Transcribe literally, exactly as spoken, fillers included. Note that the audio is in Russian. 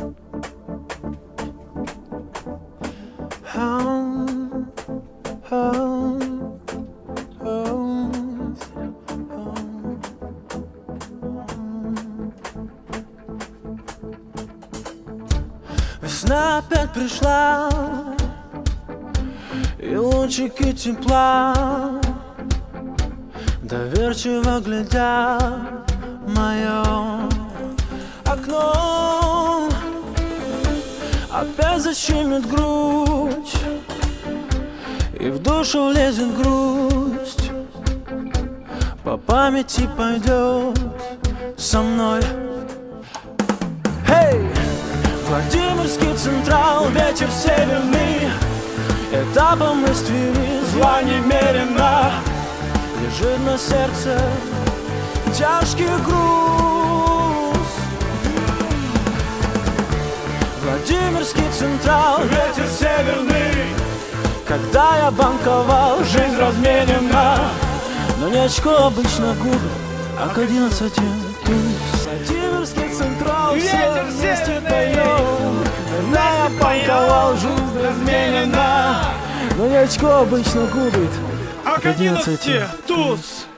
Весна опять пришла, и лучики тепла доверчиво глядят в мое окно. Опять защемит грудь, и в душу лезет грусть. По памяти пойдет со мной. Hey! Владимирский Централ, ветер северный, этапом из Твери зла немерено. Лежит на сердце тяжкий груз. Владимирский Централ, ветер северный. Когда я банковал, жизнь разменена. Но не очко обычно губы, а к одиннадцати туз. Владимирский Централ, все вместе поем. Когда я банковал, жизнь разменена. Но не очко обычно губит, а к одиннадцати туз.